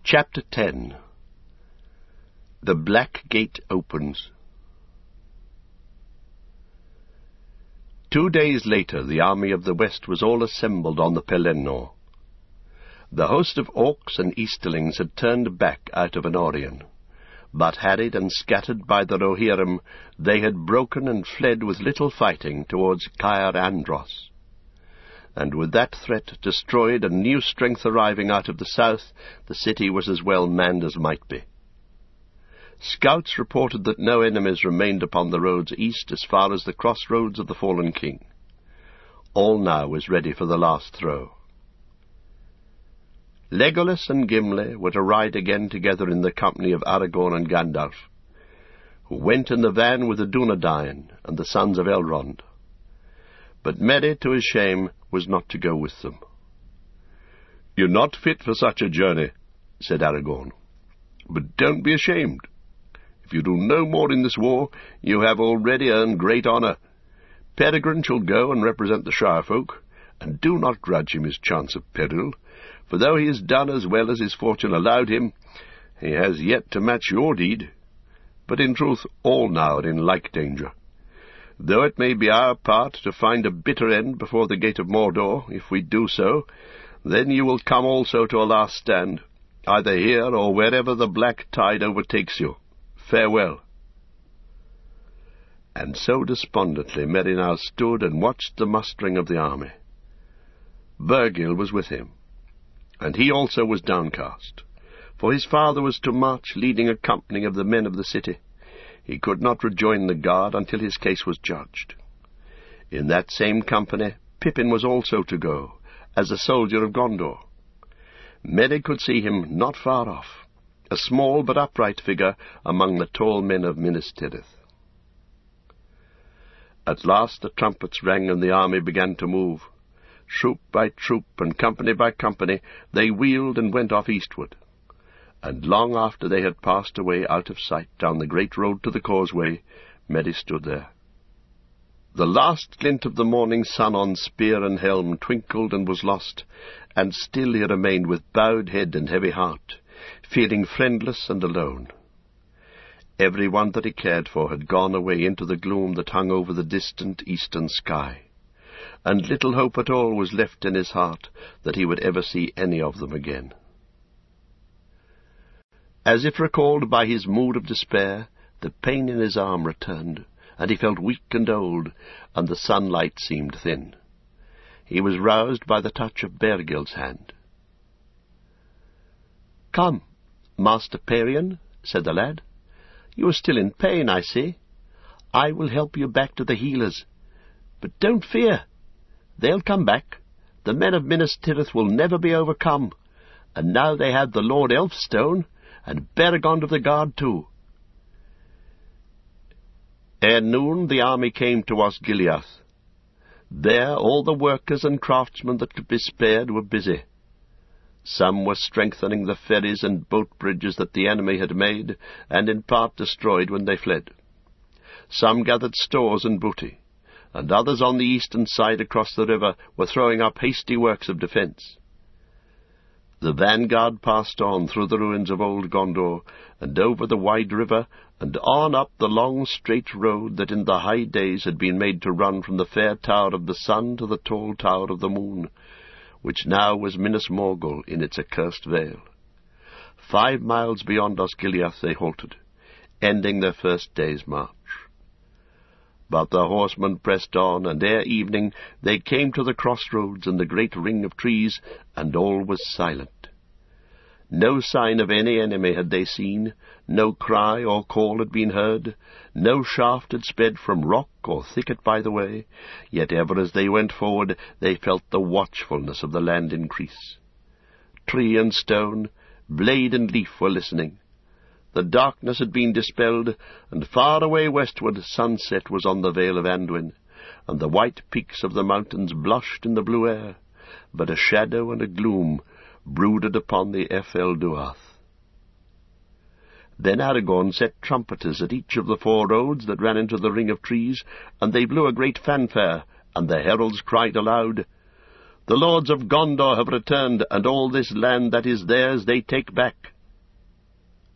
Chapter 10. The Black Gate opens. 2 days later the army of the west was all assembled on the Pelennor. The host of Orcs and Easterlings had turned back out of Anorion, but harried and scattered by the Rohirrim, they had broken and fled with little fighting towards Caer Andros. And with that threat destroyed and new strength arriving out of the south, the city was as well manned as might be. Scouts reported that no enemies remained upon the roads east as far as the crossroads of the fallen king. All now was ready for the last throw. Legolas and Gimli were to ride again together in the company of Aragorn and Gandalf, who went in the van with the Dunedain and the sons of Elrond. But Merry, to his shame, was not to go with them. "You're not fit for such a journey," said Aragorn. "But don't be ashamed. If you do no more in this war, you have already earned great honour. Peregrine shall go and represent the Shire folk, and do not grudge him his chance of peril, for though he has done as well as his fortune allowed him, he has yet to match your deed. But in truth all now are in like danger. Though it may be our part to find a bitter end before the gate of Mordor, if we do so, then you will come also to a last stand, either here or wherever the black tide overtakes you. Farewell." And so despondently Merry now stood and watched the mustering of the army. Bergil was with him, and he also was downcast, for his father was to march leading a company of the men of the city. He could not rejoin the guard until his case was judged. In that same company Pippin was also to go, as a soldier of Gondor. Merry could see him not far off, a small but upright figure among the tall men of Minas Tirith. At last the trumpets rang and the army began to move. Troop by troop and company by company they wheeled and went off eastward. And long after they had passed away out of sight down the great road to the causeway, Merry stood there. The last glint of the morning sun on spear and helm twinkled and was lost, and still he remained with bowed head and heavy heart, feeling friendless and alone. Every one that he cared for had gone away into the gloom that hung over the distant eastern sky, and little hope at all was left in his heart that he would ever see any of them again. As if recalled by his mood of despair, the pain in his arm returned, and he felt weak and old, and the sunlight seemed thin. He was roused by the touch of Bergil's hand. "Come, Master Parian," said the lad. "You are still in pain, I see. I will help you back to the healers. But don't fear. They'll come back. The men of Minas Tirith will never be overcome, and now they have the Lord Elfstone, and Beregond of the Guard too." Ere noon the army came to Osgiliath. There all the workers and craftsmen that could be spared were busy. Some were strengthening the ferries and boat bridges that the enemy had made, and in part destroyed when they fled. Some gathered stores and booty, and others on the eastern side across the river were throwing up hasty works of defence. The vanguard passed on through the ruins of old Gondor, and over the wide river, and on up the long straight road that in the high days had been made to run from the fair Tower of the Sun to the tall Tower of the Moon, which now was Minas Morgul in its accursed vale. 5 miles beyond Osgiliath they halted, ending their first day's march. But the horsemen pressed on, and ere evening they came to the crossroads and the great ring of trees, and all was silent. No sign of any enemy had they seen, no cry or call had been heard, no shaft had sped from rock or thicket by the way, yet ever as they went forward they felt the watchfulness of the land increase. Tree and stone, blade and leaf were listening. The darkness had been dispelled, and far away westward sunset was on the vale of Anduin, and the white peaks of the mountains blushed in the blue air, but a shadow and a gloom brooded upon the Ephel Duath. Then Aragorn set trumpeters at each of the 4 roads that ran into the ring of trees, and they blew a great fanfare, and the heralds cried aloud, "The lords of Gondor have returned, and all this land that is theirs they take back.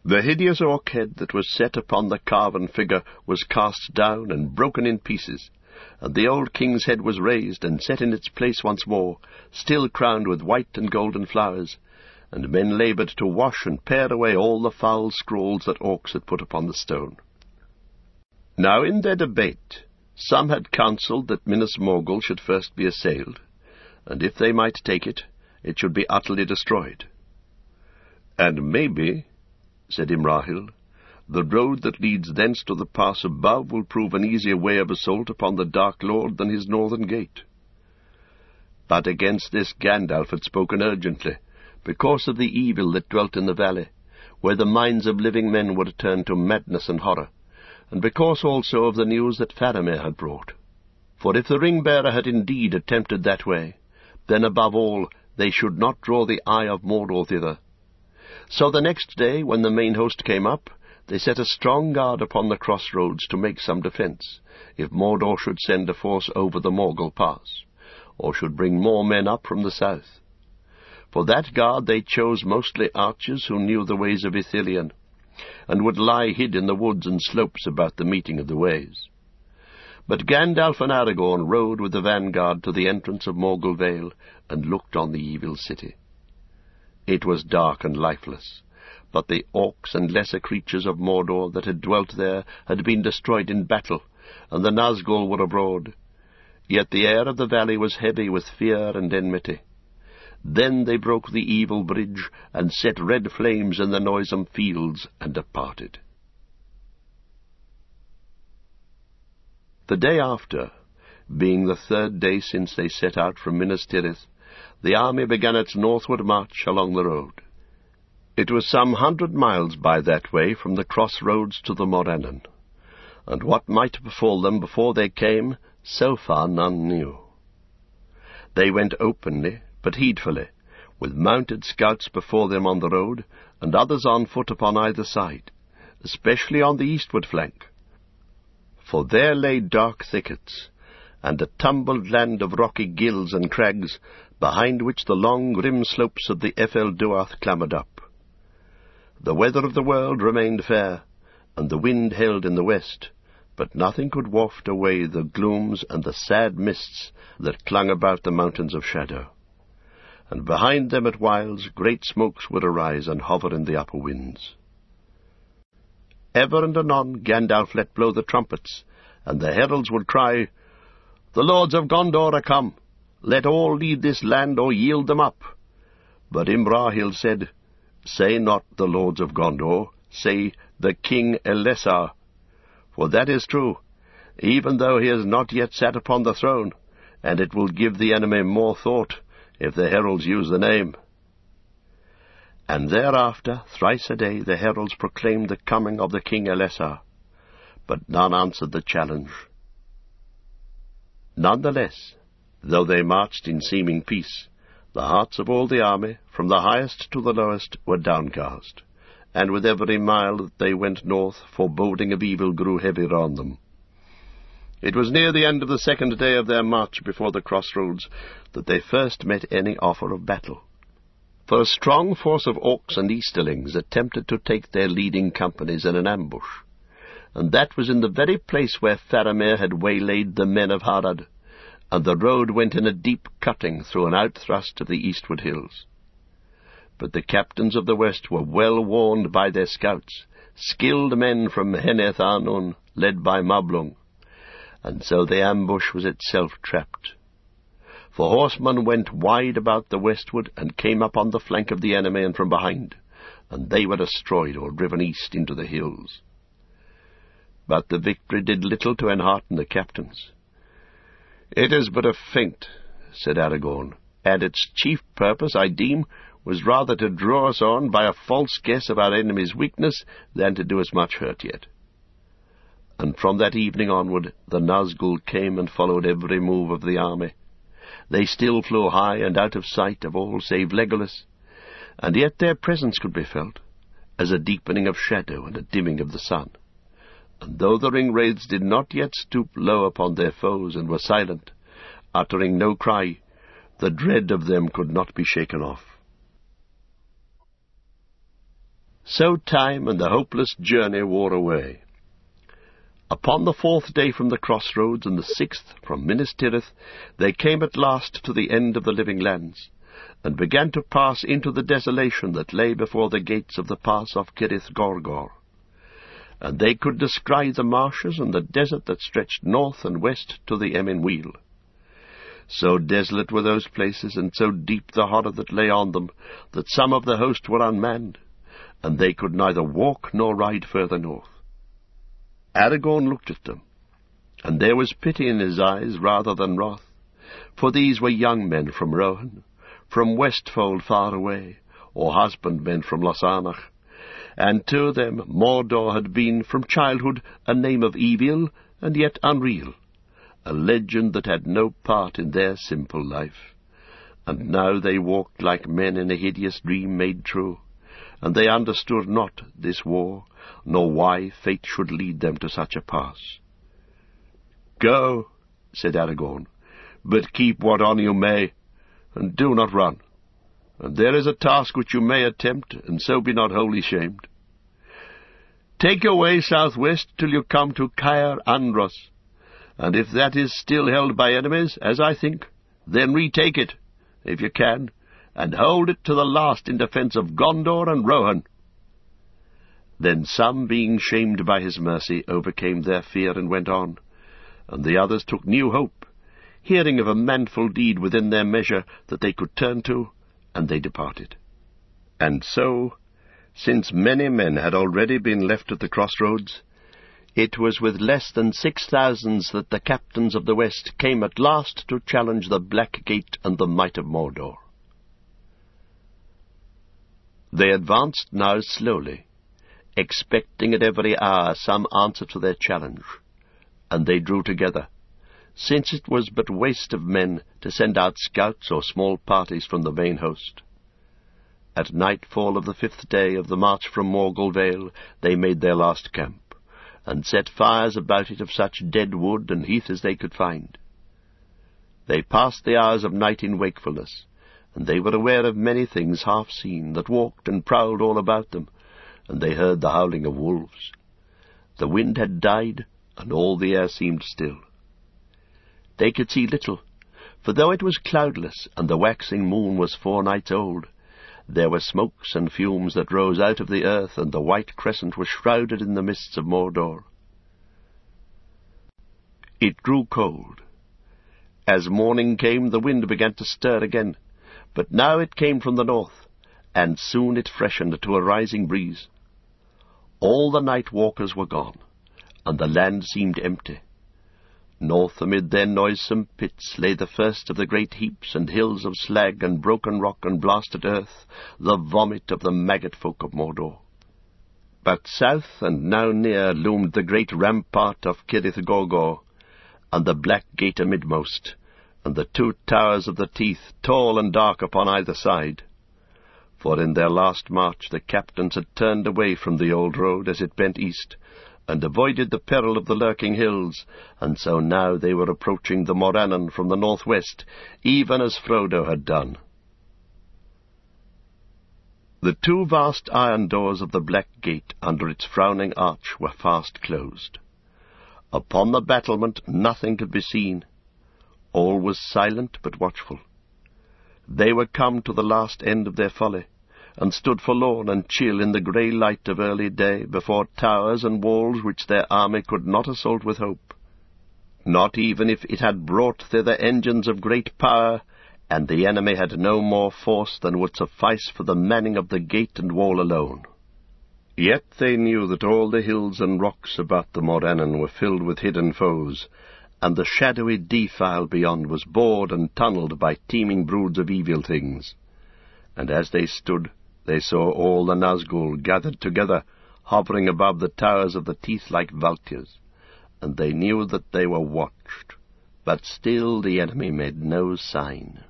The hideous orc head that was set upon the carven figure was cast down and broken in pieces, and the old king's head was raised and set in its place once more, still crowned with white and golden flowers, and men laboured to wash and pare away all the foul scrawls that orcs had put upon the stone. Now in their debate some had counselled that Minas Morgul should first be assailed, and if they might take it, it should be utterly destroyed. "And maybe," said Imrahil, "the road that leads thence to the pass above will prove an easier way of assault upon the Dark Lord than his northern gate." But against this Gandalf had spoken urgently, because of the evil that dwelt in the valley, where the minds of living men were turned to madness and horror, and because also of the news that Faramir had brought. For if the ring-bearer had indeed attempted that way, then above all they should not draw the eye of Mordor thither. So the next day, when the main host came up, they set a strong guard upon the crossroads to make some defence, if Mordor should send a force over the Morgul Pass, or should bring more men up from the south. For that guard they chose mostly archers who knew the ways of Ithilien, and would lie hid in the woods and slopes about the meeting of the ways. But Gandalf and Aragorn rode with the vanguard to the entrance of Morgul Vale, and looked on the evil city. It was dark and lifeless, but the orcs and lesser creatures of Mordor that had dwelt there had been destroyed in battle, and the Nazgul were abroad. Yet the air of the valley was heavy with fear and enmity. Then they broke the evil bridge, and set red flames in the noisome fields, and departed. The day after, being the 3rd day since they set out from Minas Tirith, the army began its northward march along the road. It was some 100 miles by that way from the crossroads to the Morannon, and what might befall them before they came, so far none knew. They went openly, but heedfully, with mounted scouts before them on the road, and others on foot upon either side, especially on the eastward flank. For there lay dark thickets, and a tumbled land of rocky gills and crags, behind which the long grim slopes of the Ephel Duath clambered up. The weather of the world remained fair, and the wind held in the west, but nothing could waft away the glooms and the sad mists that clung about the mountains of shadow. And behind them at whiles great smokes would arise and hover in the upper winds. Ever and anon Gandalf let blow the trumpets, and the heralds would cry, "The lords of Gondor are come! Let all leave this land or yield them up." But Imrahil said, "Say not the lords of Gondor, say the King Elessar. For that is true, even though he has not yet sat upon the throne, and it will give the enemy more thought if the heralds use the name." And thereafter, thrice a day, the heralds proclaimed the coming of the King Elessar, but none answered the challenge. Nonetheless, though they marched in seeming peace, the hearts of all the army, from the highest to the lowest, were downcast, and with every mile that they went north, foreboding of evil grew heavier on them. It was near the end of the 2nd day of their march before the crossroads that they first met any offer of battle. For a strong force of orcs and Easterlings attempted to take their leading companies in an ambush, and that was in the very place where Faramir had waylaid the men of Harad, and the road went in a deep cutting through an outthrust of the eastward hills. But the captains of the west were well warned by their scouts, skilled men from Heneth Arnun, led by Mablung, and so the ambush was itself trapped. For horsemen went wide about the westward, and came up on the flank of the enemy and from behind, and they were destroyed or driven east into the hills. But the victory did little to enhearten the captains. "It is but a feint," said Aragorn, "and its chief purpose, I deem, was rather to draw us on by a false guess of our enemy's weakness than to do us much hurt yet." And from that evening onward the Nazgul came and followed every move of the army. They still flew high and out of sight of all save Legolas, and yet their presence could be felt, as a deepening of shadow and a dimming of the sun. And though the ring-wraiths did not yet stoop low upon their foes and were silent, uttering no cry, the dread of them could not be shaken off. So time and the hopeless journey wore away. Upon the 4th day from the crossroads, and the 6th from Minas Tirith, they came at last to the end of the living lands, and began to pass into the desolation that lay before the gates of the pass of Cirith Gorgor. And they could descry the marshes and the desert that stretched north and west to the Emyn Muil. So desolate were those places, and so deep the horror that lay on them, that some of the host were unmanned, and they could neither walk nor ride further north. Aragorn looked at them, and there was pity in his eyes rather than wrath, for these were young men from Rohan, from Westfold far away, or husbandmen from Losanach, and to them Mordor had been from childhood a name of evil and yet unreal, a legend that had no part in their simple life. And now they walked like men in a hideous dream made true, and they understood not this war, nor why fate should lead them to such a pass. "Go," said Aragorn, "but keep what on you may, and do not run. And there is a task which you may attempt, and so be not wholly shamed. Take your way southwest till you come to Caer Andros, and if that is still held by enemies, as I think, then retake it, if you can, and hold it to the last in defence of Gondor and Rohan." Then some, being shamed by his mercy, overcame their fear and went on, and the others took new hope, hearing of a manful deed within their measure that they could turn to, and they departed. And so, since many men had already been left at the crossroads, it was with less than 6,000 that the captains of the West came at last to challenge the Black Gate and the might of Mordor. They advanced now slowly, expecting at every hour some answer to their challenge, and they drew together, since it was but waste of men to send out scouts or small parties from the main host. At nightfall of the 5th day of the march from Morgul Vale they made their last camp, and set fires about it of such dead wood and heath as they could find. They passed the hours of night in wakefulness, and they were aware of many things half seen that walked and prowled all about them, and they heard the howling of wolves. The wind had died, and all the air seemed still. They could see little, for though it was cloudless, and the waxing moon was 4 nights old, there were smokes and fumes that rose out of the earth, and the white crescent was shrouded in the mists of Mordor. It grew cold. As morning came, the wind began to stir again, but now it came from the north, and soon it freshened to a rising breeze. All the night walkers were gone, and the land seemed empty. North amid their noisome pits lay the first of the great heaps and hills of slag and broken rock and blasted earth, the vomit of the maggot folk of Mordor. But south and now near loomed the great rampart of Cirith Gorgor, and the Black Gate amidmost, and the 2 towers of the Teeth, tall and dark upon either side. For in their last march the captains had turned away from the old road as it bent east, and avoided the peril of the lurking hills, and so now they were approaching the Morannon from the northwest, even as Frodo had done. The 2 vast iron doors of the Black Gate under its frowning arch were fast closed. Upon the battlement nothing could be seen. All was silent but watchful. They were come to the last end of their folly, and stood forlorn and chill in the grey light of early day before towers and walls which their army could not assault with hope, not even if it had brought thither engines of great power, and the enemy had no more force than would suffice for the manning of the gate and wall alone. Yet they knew that all the hills and rocks about the Morannon were filled with hidden foes, and the shadowy defile beyond was bored and tunnelled by teeming broods of evil things. And as they stood, they saw all the Nazgul gathered together, hovering above the towers of the Teeth like vultures, and they knew that they were watched, but still the enemy made no sign.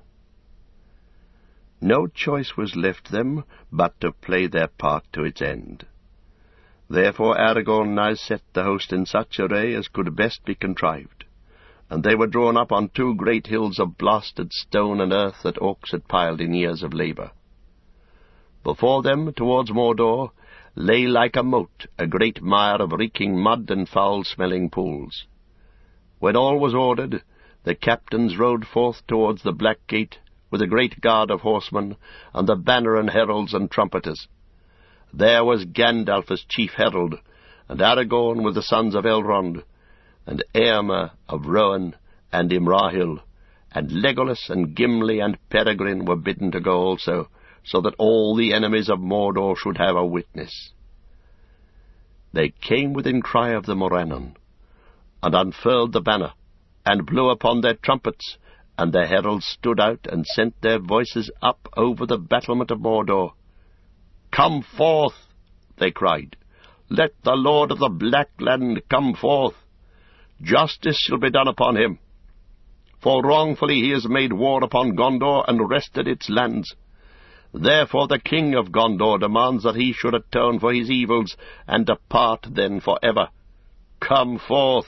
No choice was left them but to play their part to its end. Therefore Aragorn now set the host in such array as could best be contrived, and they were drawn up on 2 great hills of blasted stone and earth that orcs had piled in years of labour. Before them, towards Mordor, lay like a moat, a great mire of reeking mud and foul-smelling pools. When all was ordered, the captains rode forth towards the Black Gate, with a great guard of horsemen, and the banner and heralds and trumpeters. There was Gandalf as chief herald, and Aragorn with the sons of Elrond, and Éomer of Rohan, and Imrahil, and Legolas and Gimli and Peregrine were bidden to go also, so that all the enemies of Mordor should have a witness. They came within cry of the Morannon, and unfurled the banner, and blew upon their trumpets, and the heralds stood out and sent their voices up over the battlement of Mordor. "Come forth," they cried. "Let the Lord of the Black Land come forth. Justice shall be done upon him. For wrongfully he has made war upon Gondor and wrested its lands. Therefore the king of Gondor demands that he should atone for his evils, and depart then for ever. Come forth."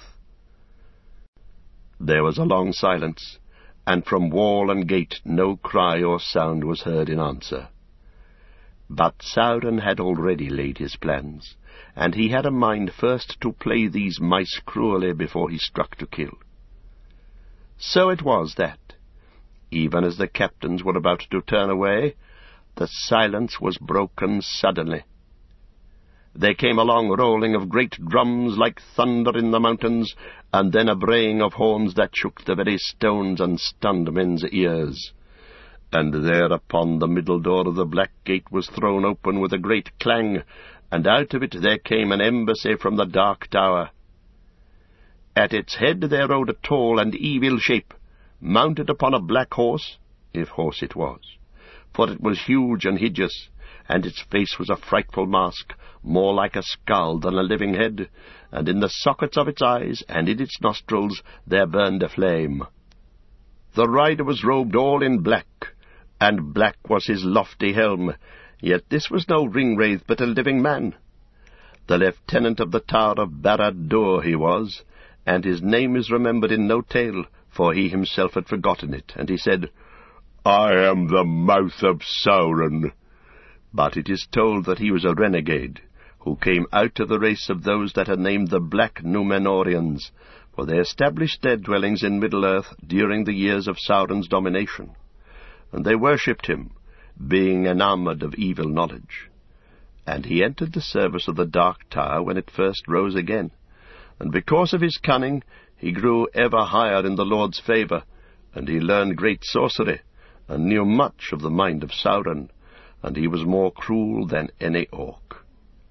There was a long silence, and from wall and gate no cry or sound was heard in answer. But Sauron had already laid his plans, and he had a mind first to play these mice cruelly before he struck to kill. So it was that, even as the captains were about to turn away, the silence was broken suddenly. There came a long rolling of great drums like thunder in the mountains, and then a braying of horns that shook the very stones and stunned men's ears. And there upon the middle door of the Black Gate was thrown open with a great clang, and out of it there came an embassy from the Dark Tower. At its head there rode a tall and evil shape, mounted upon a black horse, if horse it was, for it was huge and hideous, and its face was a frightful mask, more like a skull than a living head, and in the sockets of its eyes and in its nostrils there burned a flame. The rider was robed all in black, and black was his lofty helm, yet this was no ring-wraith but a living man. The lieutenant of the Tower of Barad-dûr he was, and his name is remembered in no tale, for he himself had forgotten it, and he said, "I am the mouth of Sauron." But it is told that he was a renegade, who came out of the race of those that are named the Black Númenóreans, for they established their dwellings in Middle-earth during the years of Sauron's domination, and they worshipped him, being enamoured of evil knowledge. And he entered the service of the Dark Tower when it first rose again, and because of his cunning he grew ever higher in the Lord's favour, and he learned great sorcery, and knew much of the mind of Sauron, and he was more cruel than any orc.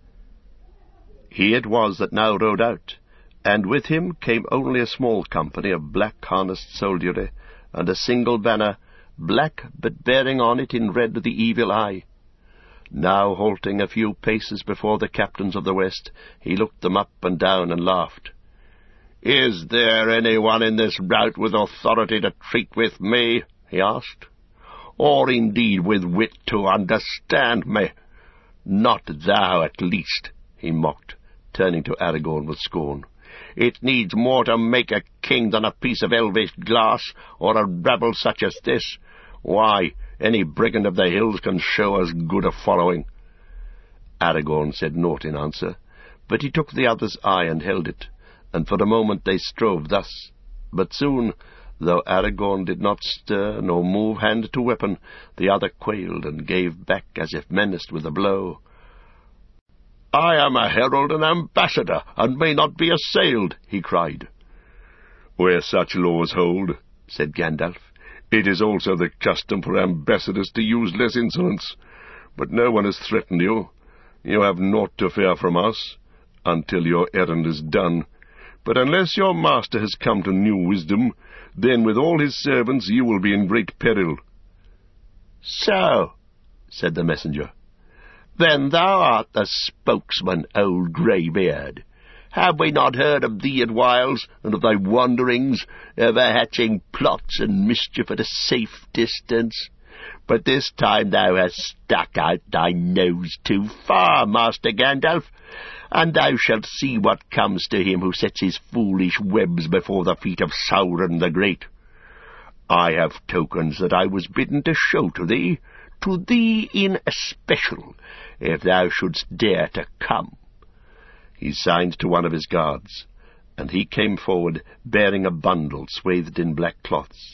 He it was that now rode out, and with him came only a small company of black-harnessed soldiery, and a single banner, black, but bearing on it in red the evil eye. Now halting a few paces before the captains of the West, he looked them up and down and laughed. "Is there anyone in this rout with authority to treat with me?" he asked. "Or indeed with wit to understand me? Not thou, at least," he mocked, turning to Aragorn with scorn. "It needs more to make a king than a piece of elvish glass, or a rabble such as this. Why, any brigand of the hills can show as good a following." Aragorn said naught in answer, but he took the other's eye and held it, and for a moment they strove thus. But soon, though Aragorn did not stir nor move hand to weapon, the other quailed and gave back as if menaced with a blow. "I am a herald and ambassador, and may not be assailed," he cried. "Where such laws hold," said Gandalf, "it is also the custom for ambassadors to use less insolence. But no one has threatened you. You have naught to fear from us, until your errand is done. But unless your master has come to new wisdom, then with all his servants you will be in great peril." "So," said the messenger, "then thou art the spokesman, old greybeard. Have we not heard of thee at whiles, and of thy wanderings, ever hatching plots and mischief at a safe distance? But this time thou hast stuck out thy nose too far, Master Gandalf, and thou shalt see what comes to him who sets his foolish webs before the feet of Sauron the Great. I have tokens that I was bidden to show to thee, to thee in especial, if thou shouldst dare to come." He signed to one of his guards, and he came forward, bearing a bundle swathed in black cloths.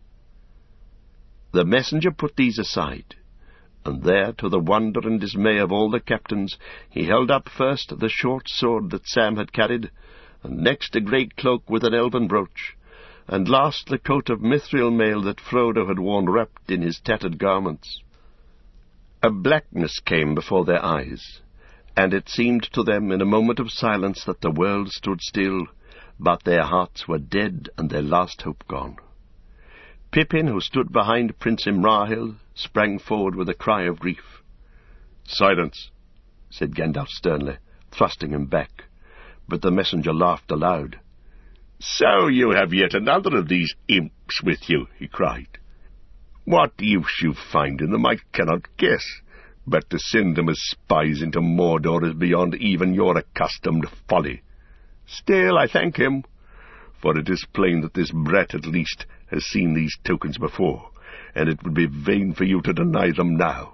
The messenger put these aside, and there, to the wonder and dismay of all the captains, he held up first the short sword that Sam had carried, and next a great cloak with an elven brooch, and last the coat of mithril mail that Frodo had worn wrapped in his tattered garments. A blackness came before their eyes, and it seemed to them in a moment of silence that the world stood still, but their hearts were dead and their last hope gone. Pippin, who stood behind Prince Imrahil, sprang forward with a cry of grief. "Silence," said Gandalf sternly, thrusting him back, but the messenger laughed aloud. "So you have yet another of these imps with you," he cried. "What use you find in them I cannot guess, but to send them as spies into Mordor is beyond even your accustomed folly. Still, I thank him, for it is plain that this brat at least has seen these tokens before, and it would be vain for you to deny them now."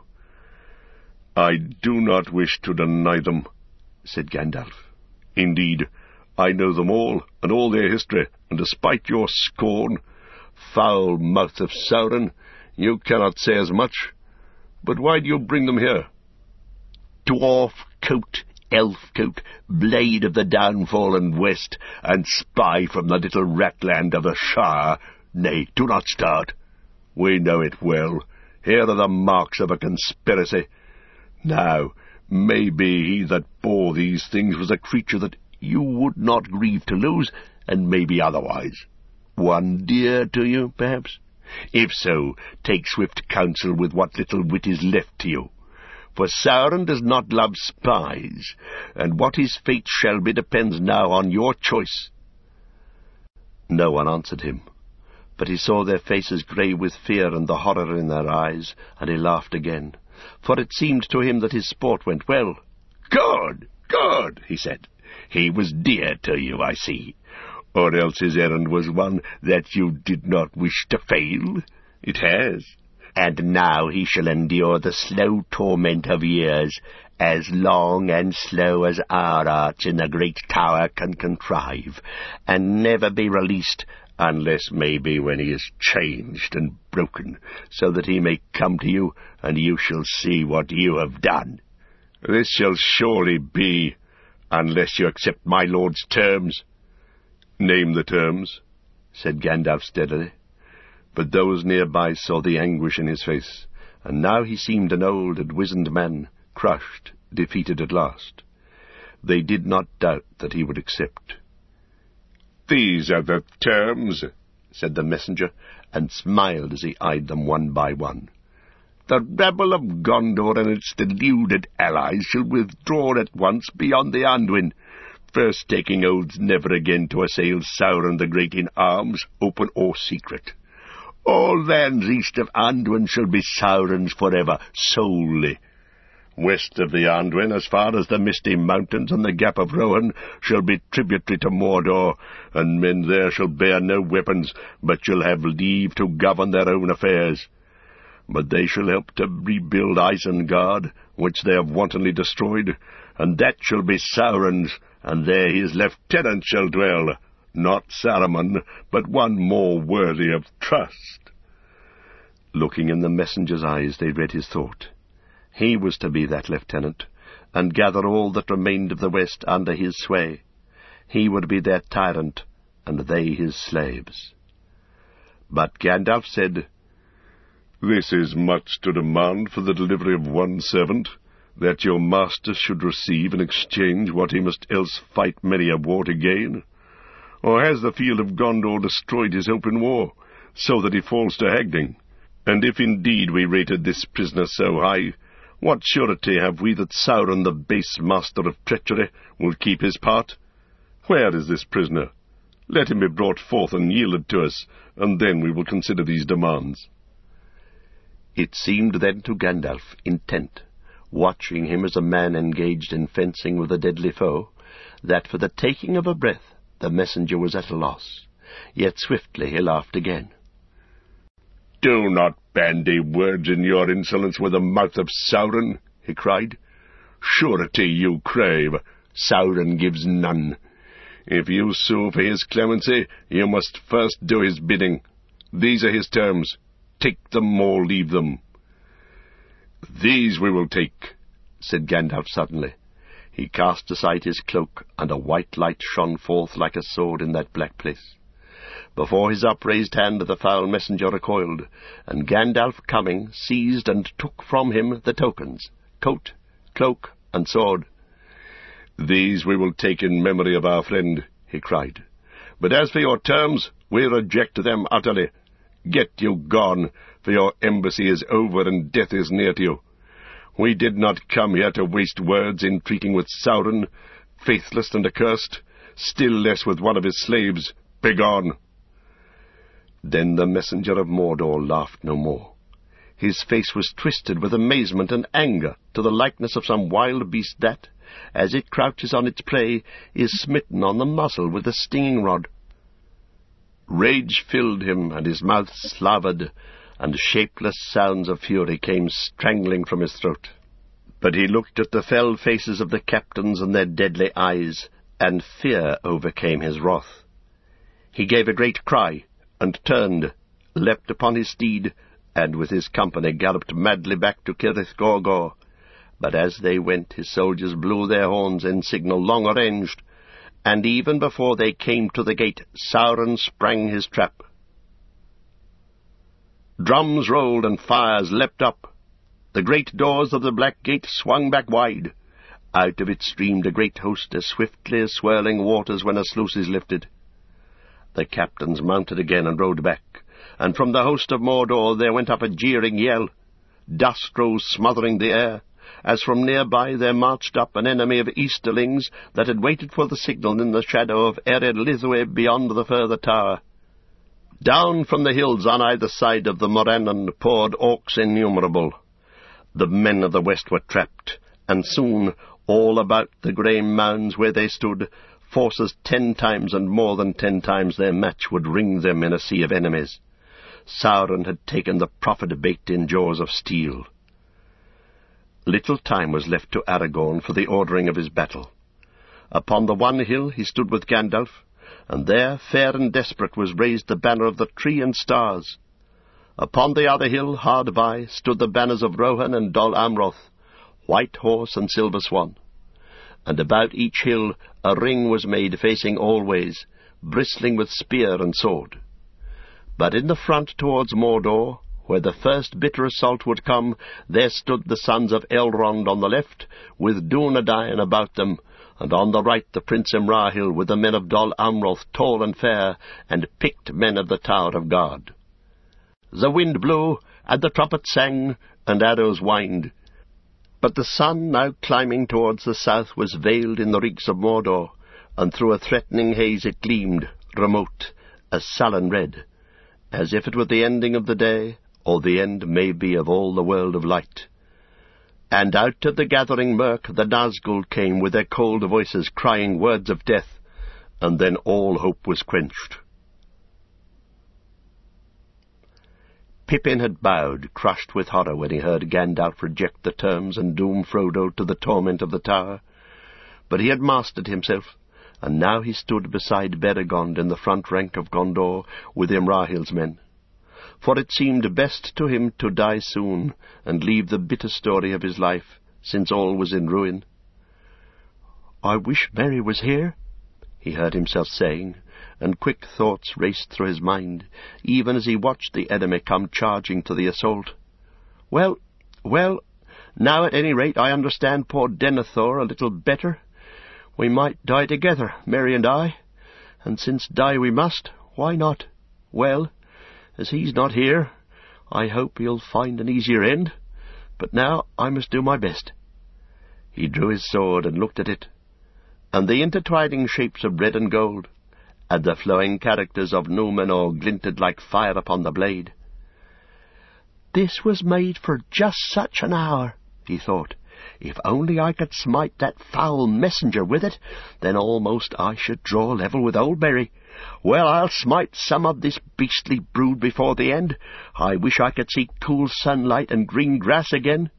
"I do not wish to deny them," said Gandalf. "Indeed, I know them all, and all their history, and despite your scorn, foul mouth of Sauron, you cannot say as much. But why do you bring them here?" "Dwarf coat, elf coat, blade of the downfallen west, and spy from the little ratland of the Shire. Nay, do not start. We know it well. Here are the marks of a conspiracy. Now, maybe he that bore these things was a creature that you would not grieve to lose, and maybe otherwise. One dear to you, perhaps? If so, take swift counsel with what little wit is left to you. For Sauron does not love spies, and what his fate shall be depends now on your choice." No one answered him, but he saw their faces grey with fear and the horror in their eyes, and he laughed again, for it seemed to him that his sport went well. "Good, good," he said. "He was dear to you, I see. Or else his errand was one that you did not wish to fail. It has. And now he shall endure the slow torment of years, as long and slow as our arch in the great tower can contrive, and never be released, unless maybe when he is changed and broken, so that he may come to you, and you shall see what you have done. This shall surely be, unless you accept my lord's terms." "Name the terms," said Gandalf steadily. But those nearby saw the anguish in his face, and now he seemed an old and wizened man, crushed, defeated at last. They did not doubt that he would accept. "These are the terms," said the messenger, and smiled as he eyed them one by one. "The rabble of Gondor and its deluded allies shall withdraw at once beyond the Anduin, first taking oaths never again to assail Sauron the Great in arms, open or secret. All lands east of Anduin shall be Sauron's forever, solely. West of the Anduin, as far as the Misty Mountains and the Gap of Rohan, shall be tributary to Mordor, and men there shall bear no weapons, but shall have leave to govern their own affairs. But they shall help to rebuild Isengard, which they have wantonly destroyed, and that shall be Sauron's, and there his lieutenant shall dwell, not Saruman, but one more worthy of trust." Looking in the messenger's eyes, they read his thought. He was to be that lieutenant, and gather all that remained of the West under his sway. He would be their tyrant, and they his slaves. But Gandalf said, "This is much to demand for the delivery of one servant, that your master should receive in exchange what he must else fight many a war to gain. Or has the field of Gondor destroyed his hope in war, so that he falls to haggling? And if indeed we rated this prisoner so high, what surety have we that Sauron, the base master of treachery, will keep his part? Where is this prisoner? Let him be brought forth and yielded to us, and then we will consider these demands." It seemed then to Gandalf, intent, watching him as a man engaged in fencing with a deadly foe, that for the taking of a breath the messenger was at a loss. Yet swiftly he laughed again. "Do not bandy words in your insolence with the mouth of Sauron," he cried. "Surety you crave, Sauron gives none. If you sue for his clemency, you must first do his bidding. These are his terms. Take them or leave them." "These we will take," said Gandalf suddenly. He cast aside his cloak, and a white light shone forth like a sword in that black place. Before his upraised hand the foul messenger recoiled, and Gandalf, coming, seized and took from him the tokens, coat, cloak, and sword. "These we will take in memory of our friend," he cried. "But as for your terms, we reject them utterly. Get you gone, for your embassy is over and death is near to you. We did not come here to waste words in treating with Sauron, faithless and accursed, still less with one of his slaves. Begone!" Then the messenger of Mordor laughed no more. His face was twisted with amazement and anger to the likeness of some wild beast that, as it crouches on its prey, is smitten on the muzzle with a stinging rod. Rage filled him, and his mouth slavered, and shapeless sounds of fury came strangling from his throat. But he looked at the fell faces of the captains and their deadly eyes, and fear overcame his wrath. He gave a great cry, and turned, leapt upon his steed, and with his company galloped madly back to Cirith Gorgor. But as they went, his soldiers blew their horns in signal long arranged, and even before they came to the gate, Sauron sprang his trap. Drums rolled and fires leapt up. The great doors of the black gate swung back wide. Out of it streamed a great host, as swiftly as swirling waters when a sluice is lifted. The captains mounted again and rode back, and from the host of Mordor there went up a jeering yell. Dust rose smothering the air, as from nearby there marched up an enemy of Easterlings that had waited for the signal in the shadow of Ered Lithwe beyond the further tower. Down from the hills on either side of the Morannon poured orcs innumerable. The men of the west were trapped, and soon, all about the grey mounds where they stood, forces 10 times and more than 10 times their match would ring them in a sea of enemies. Sauron had taken the proffered bait in jaws of steel. Little time was left to Aragorn for the ordering of his battle. Upon the one hill he stood with Gandalf, and there, fair and desperate, was raised the banner of the Tree and Stars. Upon the other hill, hard by, stood the banners of Rohan and Dol Amroth, White Horse and Silver Swan. And about each hill a ring was made facing all ways, bristling with spear and sword. But in the front towards Mordor, where the first bitter assault would come, there stood the sons of Elrond on the left, with Dunedain about them, and on the right the Prince Imrahil with the men of Dol Amroth, tall and fair, and picked men of the Tower of God. The wind blew, and the trumpets sang, and arrows whined. But the sun, now climbing towards the south, was veiled in the reeks of Mordor, and through a threatening haze it gleamed, remote, a sullen red, as if it were the ending of the day, or the end, maybe, of all the world of light. And out of the gathering murk the Nazgul came with their cold voices, crying words of death, and then all hope was quenched. Pippin had bowed, crushed with horror, when he heard Gandalf reject the terms and doom Frodo to the torment of the tower. But he had mastered himself, and now he stood beside Beregond in the front rank of Gondor with Imrahil's men. For it seemed best to him to die soon, and leave the bitter story of his life, since all was in ruin. "I wish Merry was here," he heard himself saying, and quick thoughts raced through his mind, even as he watched the enemy come charging to the assault. Well, now at any rate I understand poor Denethor a little better. We might die together, Merry and I, and since die we must, why not? Well, as he's not here, I hope he'll find an easier end, but now I must do my best." He drew his sword and looked at it, and the intertwining shapes of red and gold, and the flowing characters of Númenor glinted like fire upon the blade. "This was made for just such an hour," he thought, If only I could smite that foul messenger with it, then almost I should draw level with Oldberry. Well, I'll smite some of this beastly brood before the end. I wish I could see cool sunlight and green grass again."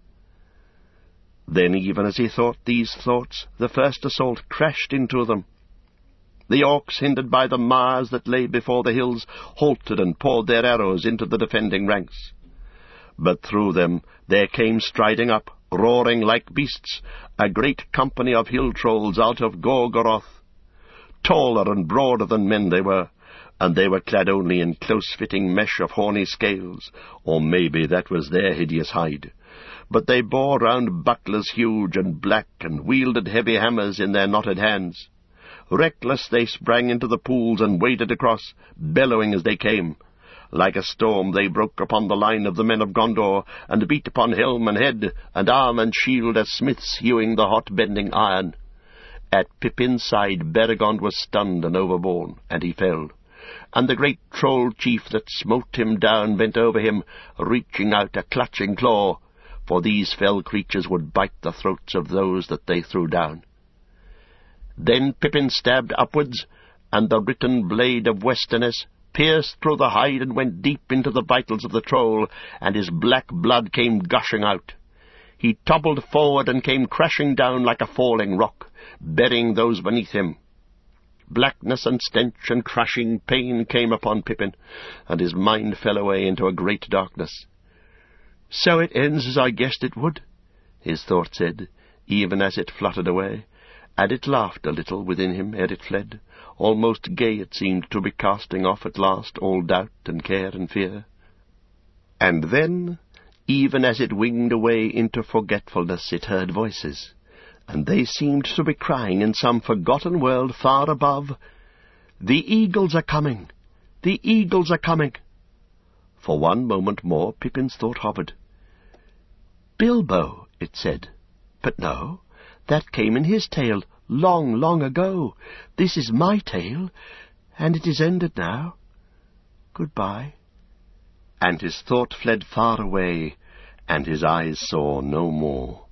Then, even as he thought these thoughts, the first assault crashed into them. The orcs, hindered by the mires that lay before the hills, halted and poured their arrows into the defending ranks. But through them there came striding up, roaring like beasts, a great company of hill-trolls out of Gorgoroth. Taller and broader than men they were, and they were clad only in close-fitting mesh of horny scales, or maybe that was their hideous hide. But they bore round bucklers huge and black, and wielded heavy hammers in their knotted hands. Reckless they sprang into the pools and waded across, bellowing as they came. Like a storm they broke upon the line of the men of Gondor, and beat upon helm and head, and arm and shield as smiths hewing the hot-bending iron. At Pippin's side Beregond was stunned and overborne, and he fell. And the great troll chief that smote him down bent over him, reaching out a clutching claw, for these fell creatures would bite the throats of those that they threw down. Then Pippin stabbed upwards, and the written blade of Westerness pierced through the hide and went deep into the vitals of the troll, and his black blood came gushing out. He toppled forward and came crashing down like a falling rock, burying those beneath him. Blackness and stench and crushing pain came upon Pippin, and his mind fell away into a great darkness. "So it ends as I guessed it would," his thought said, even as it fluttered away, and it laughed a little within him ere it fled. Almost gay it seemed to be, casting off at last all doubt and care and fear. And then, even as it winged away into forgetfulness, it heard voices, and they seemed to be crying in some forgotten world far above, "The eagles are coming! The eagles are coming!" For one moment more Pippin's thought hovered. "Bilbo," it said. But no, that came in his tale long, long ago. This is my tale, and it is ended now. Goodbye." And his thought fled far away, and his eyes saw no more.